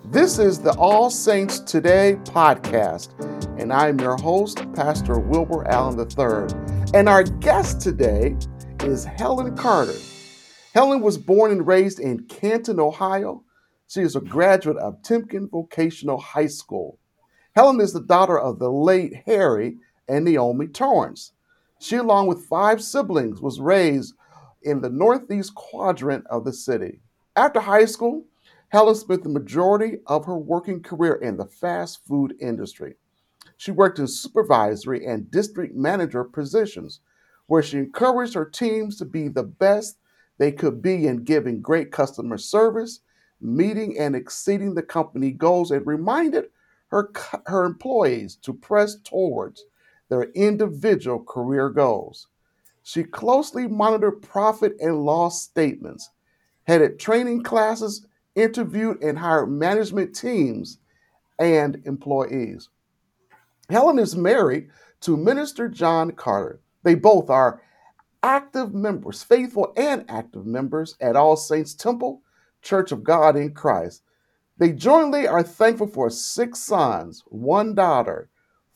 This is the All Saints Today podcast, and I'm your host, Pastor Wilbur Allen III. And our guest today is Helen Carter. Helen was born and raised in Canton, Ohio. She is a graduate of Timken Vocational High School. Helen is the daughter of the late Harry and Naomi Torrance. She, along with 5 siblings, was raised in the northeast quadrant of the city. After high school, Helen spent the majority of her working career in the fast food industry. She worked in supervisory and district manager positions, where she encouraged her teams to be the best they could be in giving great customer service, meeting and exceeding the company goals, and reminded her employees to press towards their individual career goals. She closely monitored profit and loss statements, headed training classes, interviewed and hired management teams and employees. Helen is married to Minister John Carter. They both are active members, faithful and active members at All Saints Temple, Church of God in Christ. They jointly are thankful for 6 sons, 1 daughter,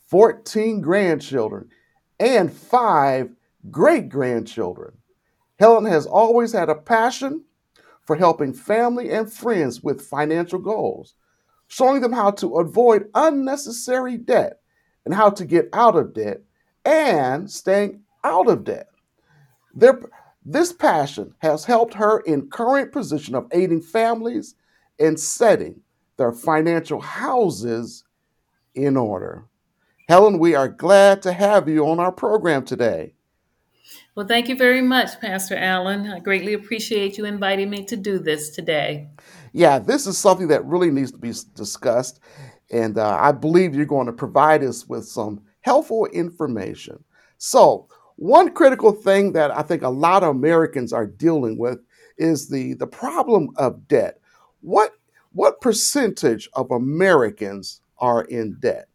14 grandchildren, and 5 great grandchildren. Helen has always had a passion for helping family and friends with financial goals, showing them how to avoid unnecessary debt and how to get out of debt and staying out of debt. Their, this passion has helped her in current position of aiding families in setting their financial houses in order. Helen, we are glad to have you on our program today. Well, thank you very much, Pastor Allen. I greatly appreciate you inviting me to do this today. Yeah, this is something that really needs to be discussed, and I believe you're going to provide us with some helpful information. So, one critical thing that I think a lot of Americans are dealing with is the problem of debt. What what percentage of Americans are in debt?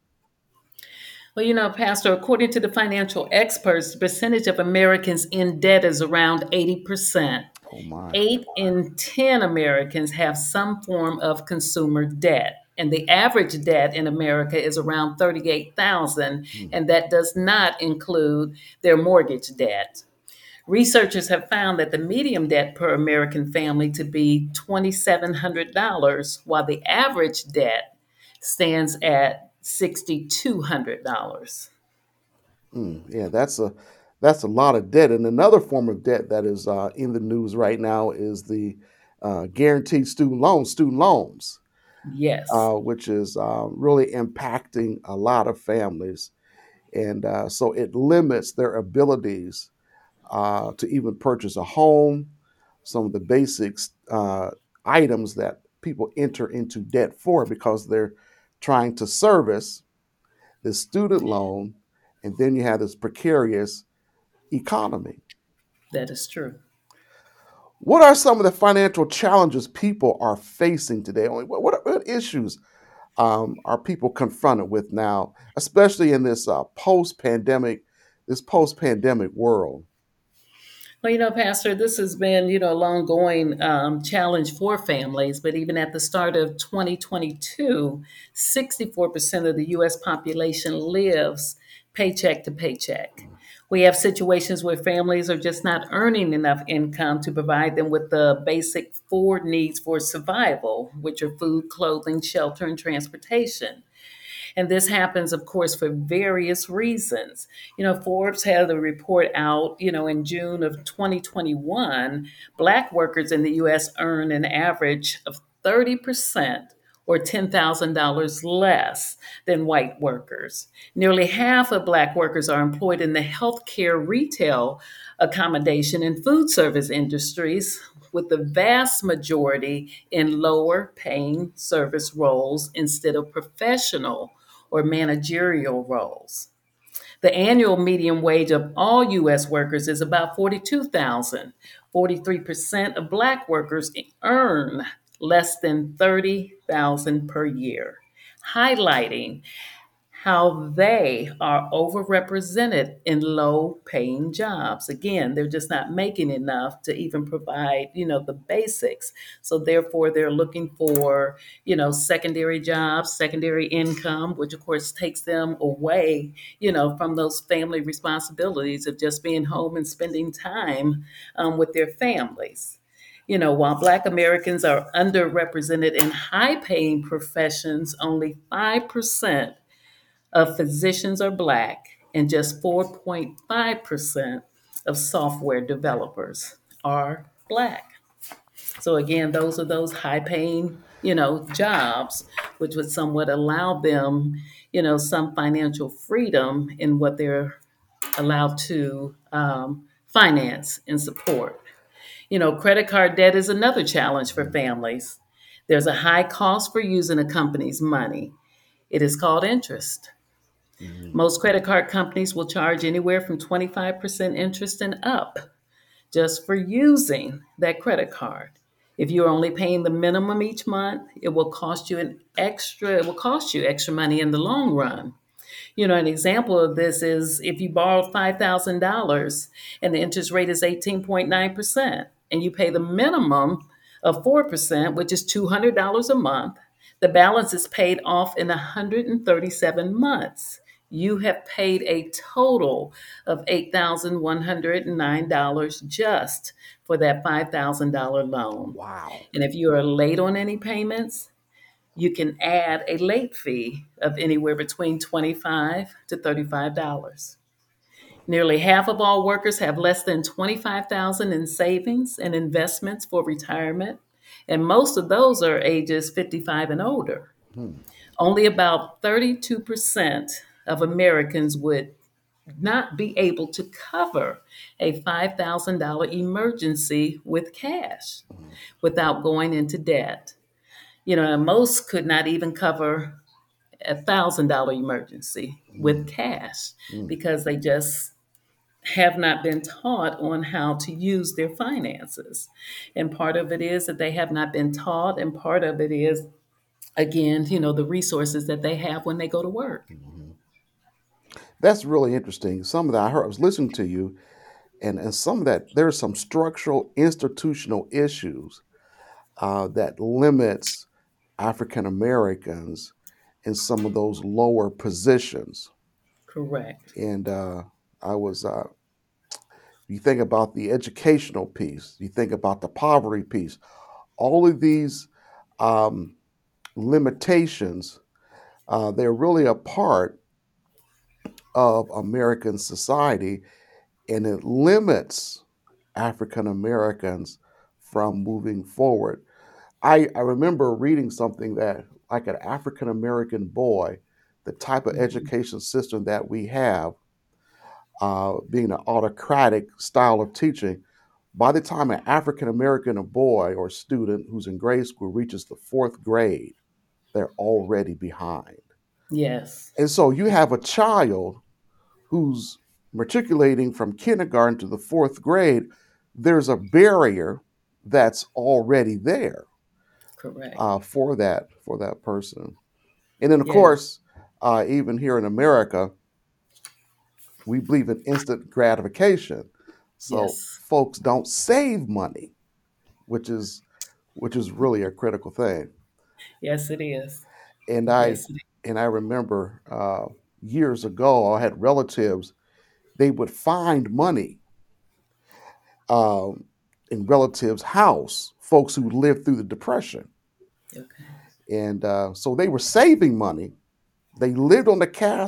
Well, Pastor, according to the financial experts, the percentage of Americans in debt is around 80%. Oh my. 8 in 10 Americans have some form of consumer debt. And the average debt in America is around 38,000, Hmm. and that does not include their mortgage debt. Researchers have found that the median debt per American family to be $2,700, while the average debt stands at $6,200. Yeah, that's a lot of debt. And another form of debt that is in the news right now is the guaranteed student loans, Yes, which is really impacting a lot of families. And so it limits their abilities to even purchase a home, some of the basics items that people enter into debt for because they're trying to service the student loan. And then you have this precarious economy. that is true. What are some of the financial challenges people are facing today? What issues are people confronted with now, especially in this post-pandemic world? Well, Pastor, this has been, a long going challenge for families. But even at the start of 2022, 64% of the U.S. population lives paycheck to paycheck. We have situations where families are just not earning enough income to provide them with the basic 4 needs for survival, which are food, clothing, shelter, and transportation. And this happens, of course, for various reasons. Forbes had a report out, in June of 2021, Black workers in the US earn an average of 30% or $10,000 less than white workers. Nearly half of Black workers are employed in the healthcare, retail, accommodation, and food service industries, with the vast majority in lower paying service roles instead of professional or managerial roles. The annual median wage of all U.S. workers is about 42,000. 43% of Black workers earn less than 30,000 per year, highlighting how they are overrepresented in low paying jobs. Again, they're just not making enough to even provide, the basics. So therefore they're looking for, secondary jobs, secondary income, which of course takes them away, from those family responsibilities of just being home and spending time with their families. While Black Americans are underrepresented in high paying professions, only 5% of physicians are Black, and just 4.5% of software developers are Black. So again, those are those high paying, jobs, which would somewhat allow them, some financial freedom in what they're allowed to finance and support. Credit card debt is another challenge for families. There's a high cost for using a company's money. It is called interest. Mhm. Most credit card companies will charge anywhere from 25% interest and up just for using that credit card. If you're only paying the minimum each month, it will cost you extra money in the long run. An example of this is if you borrowed $5,000 and the interest rate is 18.9%, and you pay the minimum of 4%, which is $200 a month, the balance is paid off in 137 months. You have paid a total of $8,109 just for that $5,000 loan. Wow. And if you are late on any payments, you can add a late fee of anywhere between $25 to $35. Nearly half of all workers have less than 25,000 in savings and investments for retirement, and most of those are ages 55 and older. Hmm. Only about 32% of Americans would not be able to cover a $5,000 emergency with cash Mhm. without going into debt. And most could not even cover $1,000 emergency with Mm. cash Mm. because they just have not been taught on how to use their finances. And part of it is that they have not been taught, and part of it is, again, the resources that they have when they go to work. Mhm. That's really interesting. Some of that I was listening to you, and some of that there's some structural institutional issues that limits African Americans in some of those lower positions. Correct. And I was, you think about the educational piece, you think about the poverty piece, all of these um, limitations, they're really a part of American society, and it limits African Americans from moving forward. I remember reading something that, like an African American boy, the type of Mhm. education system that we have, being an autocratic style of teaching, by the time an African American boy or student who's in grade school reaches the fourth grade, they're already behind. Yes. And so you have a child who's matriculating from kindergarten to the fourth grade, there's a barrier that's already there Correct. for that person. And then, of Yes. course, even here in America, we believe in instant gratification. So Yes. folks don't save money, which is which is really a critical thing. Yes, it is. And I Yes, it is. and I remember years ago, I had relatives. They would find money um, in relatives' house, folks who lived through the Depression, Okay. and so they were saving money. They lived on the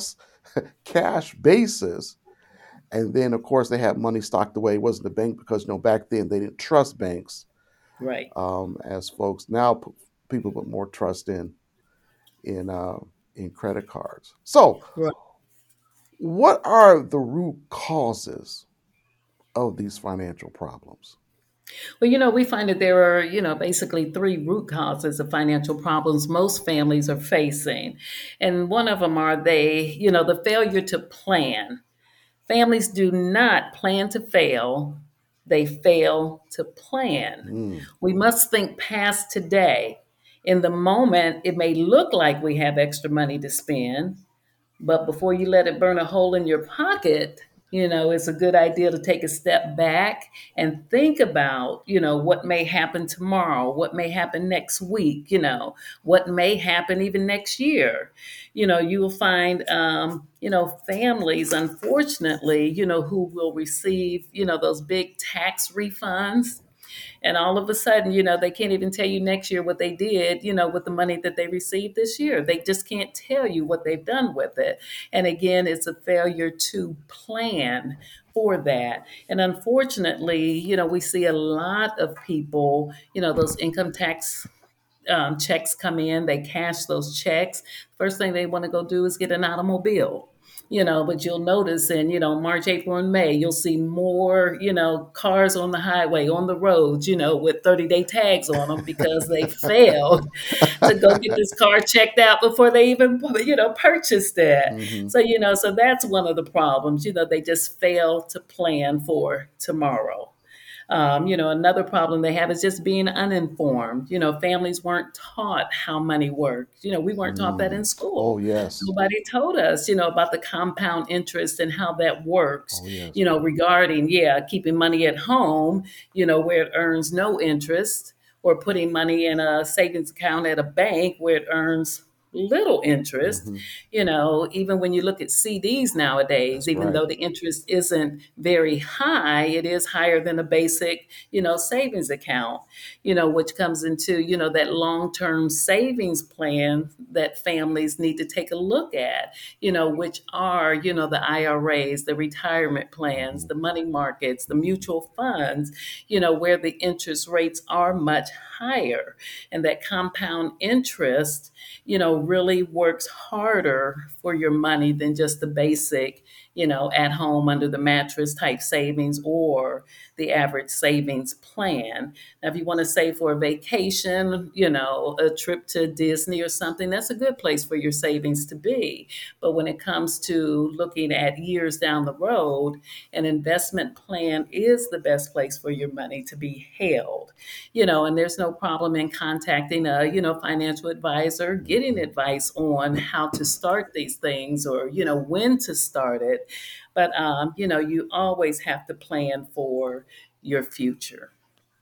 cash basis, and then of course they had money stocked away. It wasn't the bank because back then they didn't trust banks Right. as folks now people put more trust in uh, in credit cards. So, Right. what are the root causes of these financial problems? Well, we find that there are, basically three root causes of financial problems most families are facing. And one of them are the failure to plan. Families do not plan to fail, they fail to plan. Mm. We must think past today. In the moment, it may look like we have extra money to spend, But before you let it burn a hole in your pocket, it's a good idea to take a step back and think about, what may happen tomorrow, what may happen next week, what may happen even next year. You will find, families, unfortunately, who will receive, those big tax refunds, and all of a sudden, they can't even tell you next year what they did, with the money that they received this year. They just can't tell you what they've done with it. And again, it's a failure to plan for that. And unfortunately, we see a lot of people, those income tax checks come in, they cash those checks. First thing they want to go do is get an automobile. But you'll notice in, March, April, and May, you'll see more, cars on the highway, on the roads, with 30-day tags on them because they failed to go get this car checked out before they even, purchased it. Hmm. So that's one of the problems, they just fail to plan for tomorrow. Another problem they have is just being uninformed. Families weren't taught how money works. We weren't taught that in Mm. Oh, school. yes. Nobody told us, about the compound interest and how that works, Oh, yes. regarding, keeping money at home, where it earns no interest, or putting money in a savings account at a bank where it earns little interest. Hmm. Even when you look at CDs nowadays, That's even right. though the interest isn't very high, it is higher than a basic, savings account, which comes into, that long-term savings plan that families need to take a look at, which are, the IRAs, the retirement plans, Hmm. the money markets, the mutual funds, where the interest rates are much higher. And that compound interest, really works harder for your money than just the basic, at home under the mattress type savings or the average savings plan. Now, if you want to save for a vacation, a trip to Disney or something, that's a good place for your savings to be. But when it comes to looking at years down the road, an investment plan is the best place for your money to be held. And there's no problem in contacting a, financial advisor, getting Hmm. advice on how to start these things or, when to start it. But, you always have to plan for your future.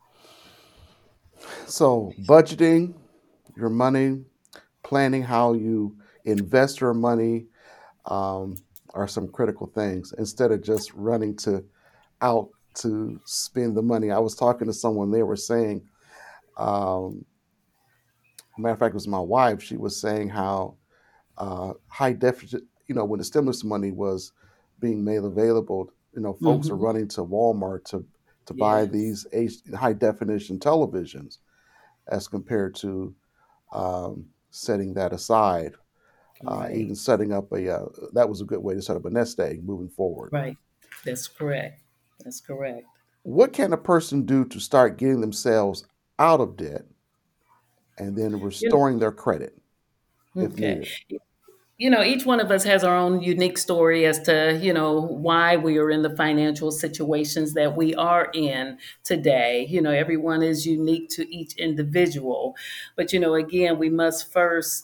So, budgeting your money, planning how you invest your money, are some critical things instead of just running to out to spend the money. I was talking to someone, they were saying, um, matter of fact, it was my wife. She was saying how high deficit, when the stimulus money was being made available, folks are Hmm. running to Walmart to buy Yes. these high definition televisions as compared to setting that aside. Right. Even setting up that was a good way to set up a nest egg moving forward. Right. That's correct. That's correct. What can a person do to start getting themselves out of debt and then You restoring their credit if okay. needed? Each one of us has our own unique story as to, why we are in the financial situations that we are in today. Everyone is unique to each individual. But, again, we must first,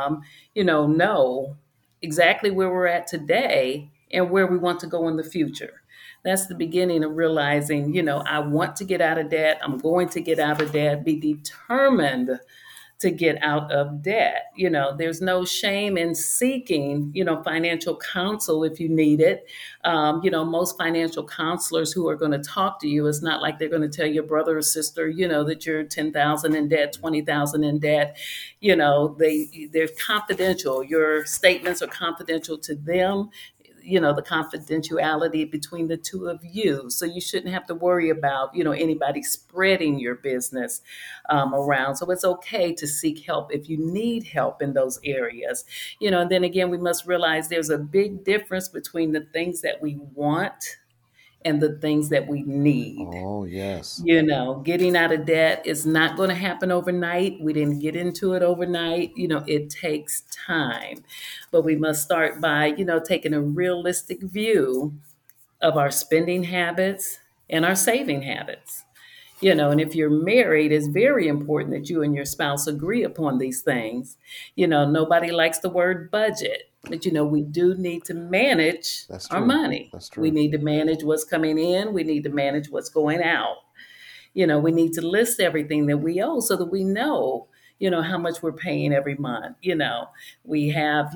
know exactly where we're at today and where we want to go in the future. That's the beginning of realizing, I want to get out of debt. I'm going to get out of debt. Be determined to get out of debt. There's no shame in seeking, financial counsel if you need it. Most financial counselors who are going to talk to you, it's not like they're going to tell your brother or sister, that you're 10,000 in debt, 20,000 in debt. They're confidential. Your statements are confidential to them, the confidentiality between the two of you. So you shouldn't have to worry about, anybody spreading your business around. So it's okay to seek help if you need help in those areas. And then again, we must realize there's a big difference between the things that we want and the things that we need. Oh, yes. Getting out of debt is not going to happen overnight. We didn't get into it overnight. It takes time. But we must start by, taking a realistic view of our spending habits and our saving habits. And if you're married, it's very important that you and your spouse agree upon these things. Nobody likes the word budget. But we do need to manage That's our true. money. That's We true. need to manage what's coming in. We need to manage what's going out. We need to list everything that we owe so that we know, how much we're paying every month. We have,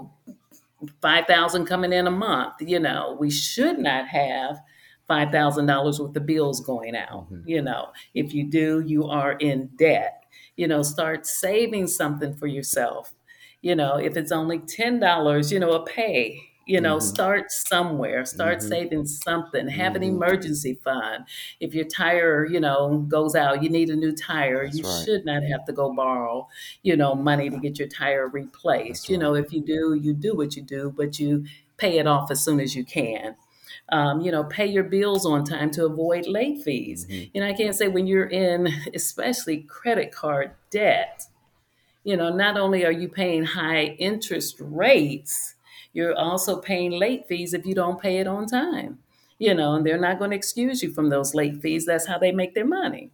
5,000 coming in a month. We should not have $5,000 worth of bills going out. Hmm. If you do, you are in debt. Start saving something for yourself. If it's only $10, a pay, Hmm. start somewhere, start Hmm. saving something, have an Hmm. emergency fund. If your tire, goes out, you need a new tire, That's you right. should not have to go borrow, money to get your tire replaced. That's right. If you do what you do, but you pay it off as soon as you can. Pay your bills on time to avoid late fees. Hmm. I can't say when you're in, especially credit card debt, not only are you paying high interest rates, you're also paying late fees if you don't pay it on time. And they're not going to excuse you from those late fees. That's how they make their money.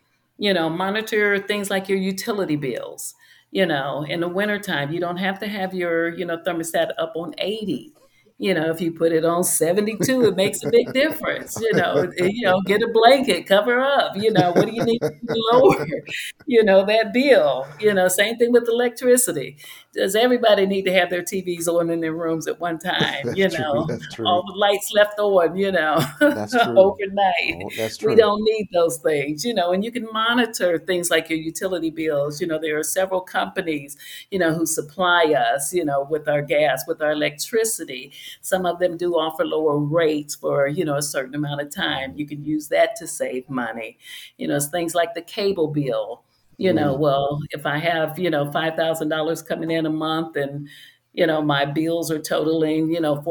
Monitor things like your utility bills. In the wintertime, you don't have to have your, thermostat up on 80. If you put it on 72, it makes a big difference. Get a blanket, cover up. What do you need to lower, that bill? Same thing with electricity. Does everybody need to have their TVs on in their rooms at one time? That's true. That's true. All the lights left on, That's true. overnight. Oh, that's We true. don't need those things, and you can monitor things like your utility bills. There are several companies, who supply us, with our gas, with our electricity. Some of them do offer lower rates for, a certain amount of time. You can use that to save money. It's things like the cable bill. Mm. Well, if I have, $5,000 coming in a month and my bills are totaling,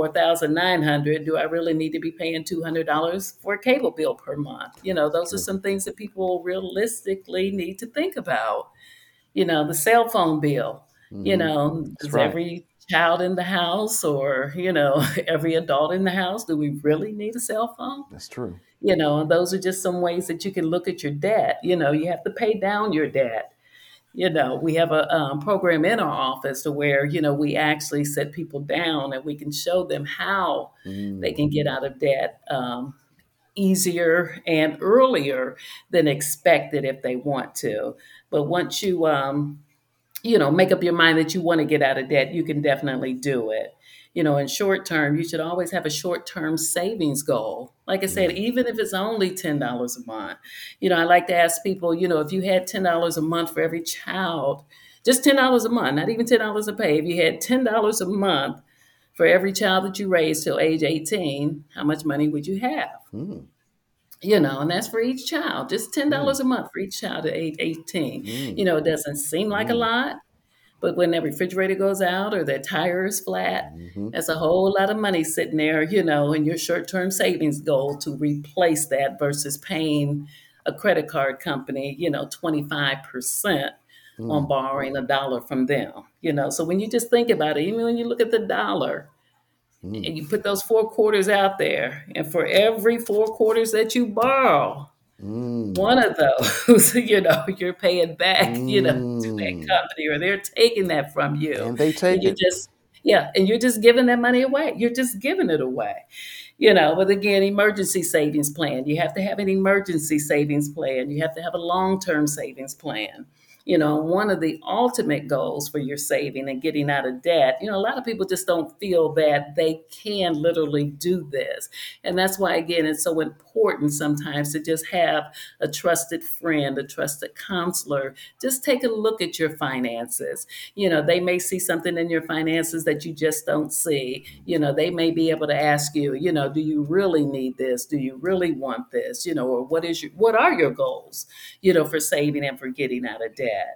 4,900. Do I really need to be paying $200 for a cable bill per month? That's Those are true. some things that people realistically need to think about. The cell phone bill. Hmm. That's Does right. every child in the house or, every adult in the house, do we really need a cell phone? That's true. And those are just some ways that you can look at your debt. You have to pay down your debt. We have a program in our office to where, we actually set people down and we can show them how they Mm. can get out of debt easier and earlier than expected if they want to. But once you, make up your mind that you want to get out of debt, you can definitely do it. In short term, you should always have a short term savings goal. Like I said, Mm. even if it's only $10 a month, I like to ask people, if you had $10 a month for every child, just $10 a month, not even $10 a pay, if you had $10 a month for every child that you raised till age 18, how much money would you have? Mm. And that's for each child, just Mm. $10 a month for each child at age 18. Mm. It doesn't seem like a Mm. lot, but when that refrigerator goes out or that tire is flat, Hmm. that's a whole lot of money sitting there, in your short term savings goal to replace that versus paying a credit card company, 25% on Mm. borrowing a dollar from them. So when you just think about it, even when you look at the dollar Mm. and you put those 4 quarters out there, and for every 4 quarters that you borrow, Mm. one of those, you're paying back, to that Mm. company or they're taking that from you. And they And take you it. just, yeah, and you're just giving that money away. You're just giving it away. But again, emergency savings plan. You have to have an emergency savings plan. You have to have a long-term savings plan. One of the ultimate goals for your saving and getting out of debt, a lot of people just don't feel that they can literally do this. And that's why, again, it's so important sometimes to just have a trusted friend, a trusted counselor. Just take a look at your finances. They may see something in your finances that you just don't see. They may be able to ask you, do you really need this? Do you really want this? Or what are your goals, for saving and for getting out of debt?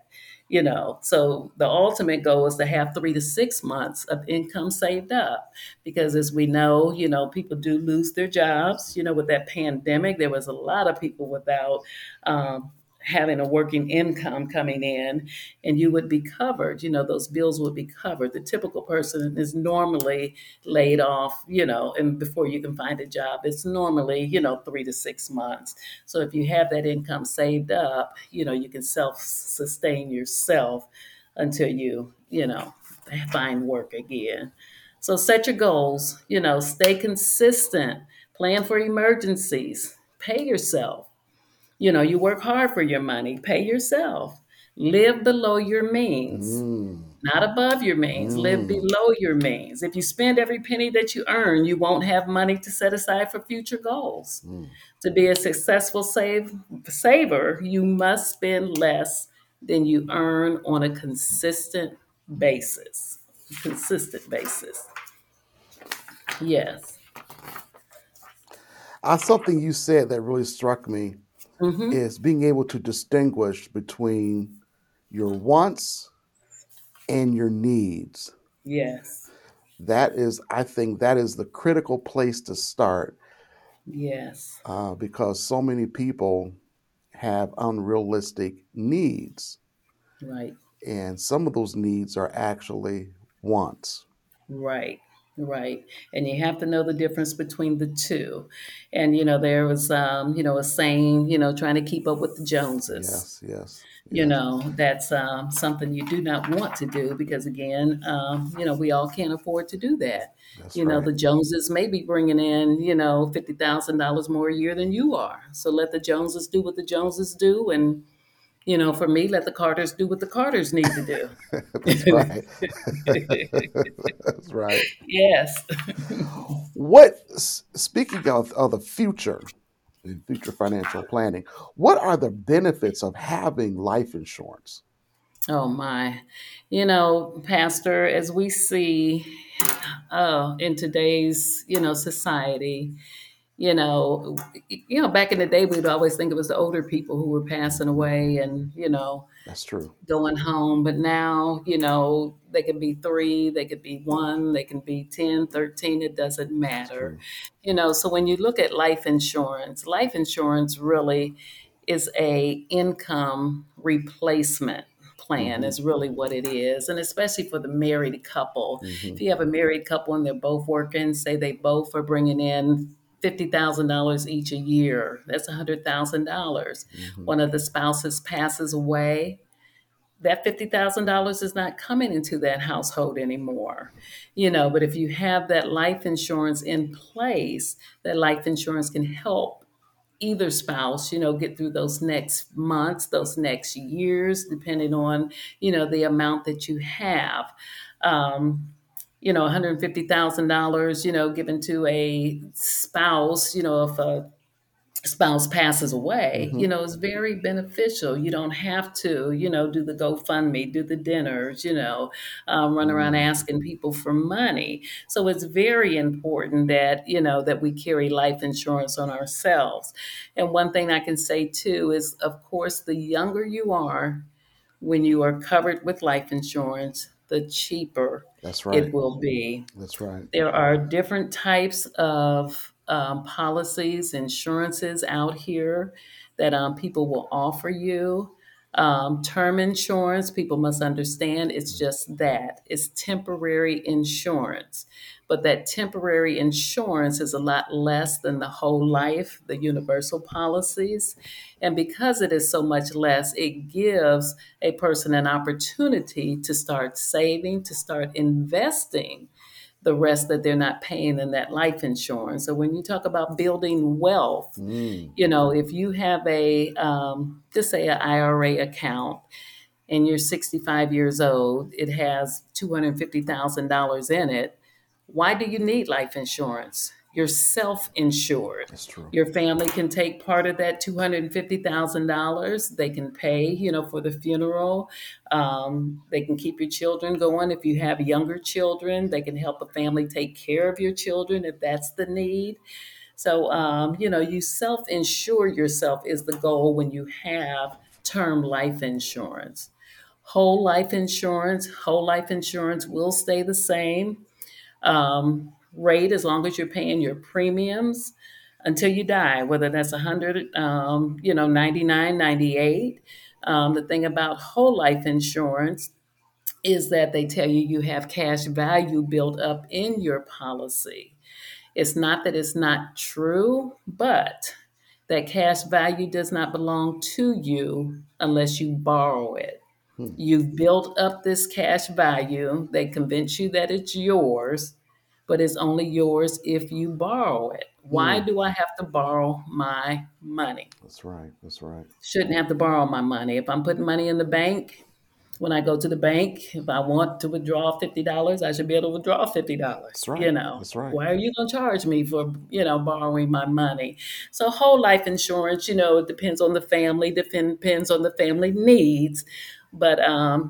So the ultimate goal is to have 3 to 6 months of income saved up because as we know, people do lose their jobs. With that pandemic, there was a lot of people without having a working income coming in, and you would be covered. Those bills would be covered. The typical person is normally laid off, and before you can find a job, it's normally, 3 to 6 months. So if you have that income saved up, you can self sustain yourself until you find work again. So set your goals, stay consistent, plan for emergencies, pay yourself. You work hard for your money, pay yourself. Live below your means, Mm, not above your means. Live mm, below your means. If you spend every penny that you earn, you won't have money to set aside for future goals. mm. To be a successful saver, you must spend less than you earn on a consistent basis. Consistent basis. Yes. Something you said that really struck me Mm-hmm. is being able to distinguish between your wants and your needs. Yes. That is, I think, that is the critical place to start Yes. because so many people have unrealistic needs, Right. and some of those needs are actually wants. Right, right. And you have to know the difference between the two. And, there was, a saying, trying to keep up with the Joneses. Yes, yes, yes. That's something you do not want to do because, again, we all can't afford to do that. That's right. The Joneses may be bringing in, $50,000 more a year than you are. So let the Joneses do what the Joneses do. And, for me, let the Carters do what the Carters need to do. That's right. That's right. Yes. Speaking of the future, in future financial planning, what are the benefits of having life insurance? Oh my. Pastor, as we see in today's, society, you know, back in the day we'd always think it was the older people who were passing away and, That's true. going home. But now, they can be three, they could be one, they can be 10, 13. It doesn't That's matter. true. So when you look at life insurance really is a income replacement plan Hmm. is really what it is. And especially for the married couple, Hmm. if you have a married couple and they're both working, say they both are bringing in $50,000 each a year, that's $100,000. Hmm. One of the spouses passes away, that $50,000 is not coming into that household anymore. But if you have that life insurance in place, that life insurance can help either spouse, get through those next months, those next years, depending on, the amount that you have. Um, $150,000, given to a spouse, if a spouse passes away, Hmm. is very beneficial. You don't have to, do the GoFundMe, do the dinners, run around Mm. asking people for money. So it's very important that, that we carry life insurance on ourselves. And one thing I can say too is, of course, the younger you are, when you are covered with life insurance, the cheaper That's right. it will be. That's right. There are different types of policies, insurances out here that people will offer you. Term insurance, people must understand it's just that it's temporary insurance. But that temporary insurance is a lot less than the whole life, the universal policies. And because it is so much less, it gives a person an opportunity to start saving, to start investing the rest that they're not paying in that life insurance. So when you talk about building wealth, Mm. if you have just say an IRA account and you're 65 years old, it has $250,000 in it. Why do you need life insurance? You're self insured. That's true. Your family can take part of that $250,000. They can pay, for the funeral. They can keep your children going. If you have younger children, they can help a family take care of your children if that's the need. So, you self insure yourself is the goal when you have term life insurance. Whole life insurance will stay the same rate as long as you're paying your premiums until you die, whether that's 100, 99, 98. The thing about whole life insurance is that they tell you you have cash value built up in your policy. It's not that it's not true, but that cash value does not belong to you unless you borrow it. Hmm. You've built up this cash value. They convince you that it's yours, but it's only yours if you borrow it. Why Hmm. do I have to borrow my money? That's right. That's right. Shouldn't have to borrow my money. If I'm putting money in the bank, when I go to the bank, if I want to withdraw $50, I should be able to withdraw $50. That's right. That's right. Why are you going to charge me for, borrowing my money? So whole life insurance, it depends on the family, depends on the family needs. But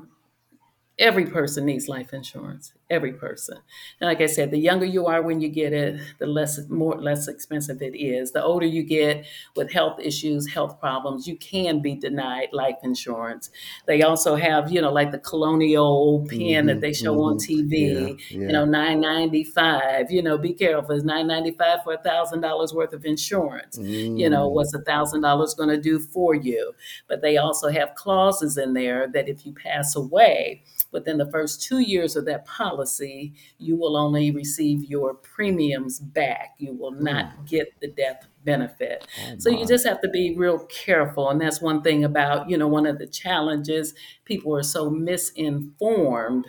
every person needs life insurance. Every person. And like I said, the younger you are when you get it, the less expensive it is. The older you get with health issues, health problems, you can be denied life insurance. They also have, like the colonial pen that Hmm. they show on Hmm. Yeah. TV, Yeah. 995. Be careful. It's $995 for $1,000 worth of insurance. Mm. What's $1,000 going to do for you? But they also have clauses in there that if you pass away, within the first 2 years of that policy, you will only receive your premiums back. You will Mm. not get the death benefit. Oh So you my. just have to be real careful. And that's one thing about, one of the challenges. People are so misinformed,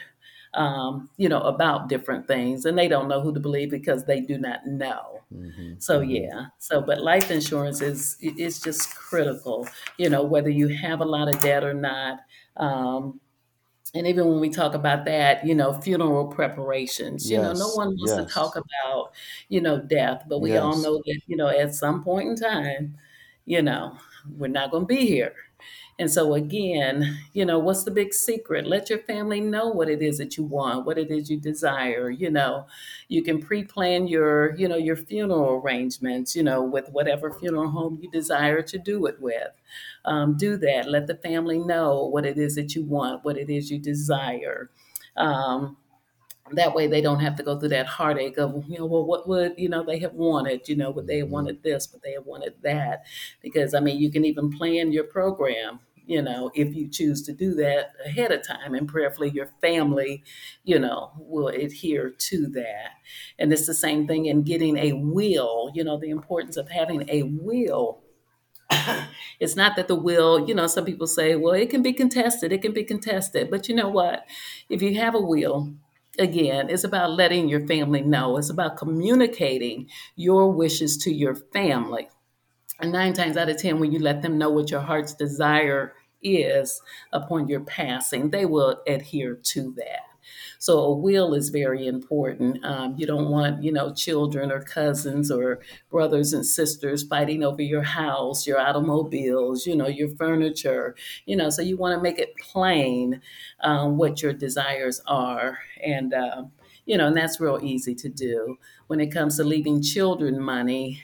about different things, and they don't know who to believe because they do not know. Hmm. So Hmm. yeah. But life insurance is just critical. Whether you have a lot of debt or not. And even when we talk about that, funeral preparations, no Yes. one wants to talk Yes. about, death, but we all Yes. know that, at some point in time, you know, we're not going to be here. And so again, what's the big secret? Let your family know what it is that you want, what it is you desire. You can pre-plan your funeral arrangements, with whatever funeral home you desire to do it with. Do that. Let the family know what it is that you want, what it is you desire. Um, that way they don't have to go through that heartache of, well, what would, they have wanted, would they have Hmm. wanted this, would they have wanted that? Because, I mean, you can even plan your program, if you choose to do that ahead of time, and prayerfully your family, will adhere to that. And it's the same thing in getting a will, the importance of having a will. It's not that the will, some people say, well, it can be contested. But you know what? If you have a will, again, it's about letting your family know. It's about communicating your wishes to your family. And 9 times out of 10, when you let them know what your heart's desire is upon your passing, they will adhere to that. So a will is very important. You don't want, children or cousins or brothers and sisters fighting over your house, your automobiles, your furniture, so you want to make it plain what your desires are. And that's real easy to do. When it comes to leaving children money,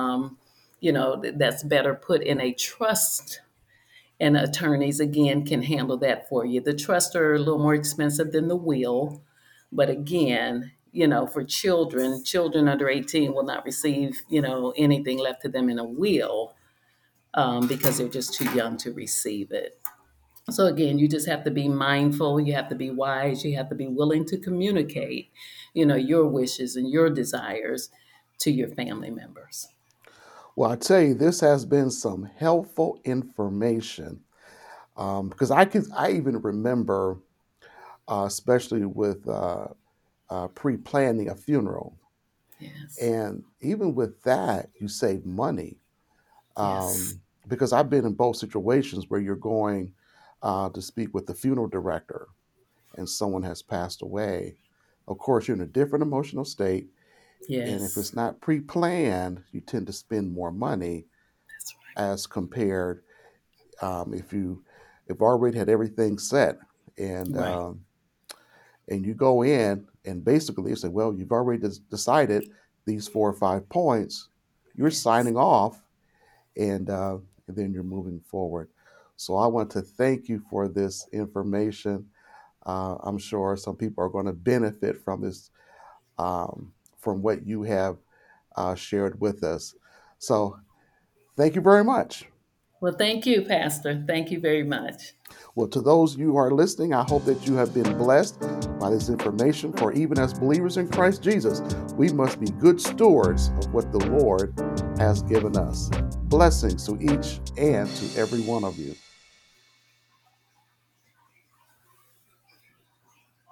that's better put in a trust, and attorneys again can handle that for you. The trusts are a little more expensive than the will, but again, for children under 18 will not receive, anything left to them in a will, because they're just too young to receive it. So again, you just have to be mindful, you have to be wise, you have to be willing to communicate, your wishes and your desires to your family members. Well, I tell you, this has been some helpful information because I even remember, especially with pre-planning a funeral, Yes. and even with that, you save money Yes. because I've been in both situations where you're going to speak with the funeral director and someone has passed away. Of course, you're in a different emotional state, and if Yes. it's not pre-planned, you tend to spend more money That's as compared if you have already had everything set and right. Right. and you go in and basically you say, well, you've already decided these 4 or 5 points. You're Yes. signing off, and then you're moving forward. So I want to thank you for this information. I'm sure some people are going to benefit from this, from what you have shared with us. So thank you very much. Well, thank you, Pastor. Thank you very much. Well, to those you who are listening, I hope that you have been blessed by this information. For even as believers in Christ Jesus, we must be good stewards of what the Lord has given us. Blessings to each and to every one of you.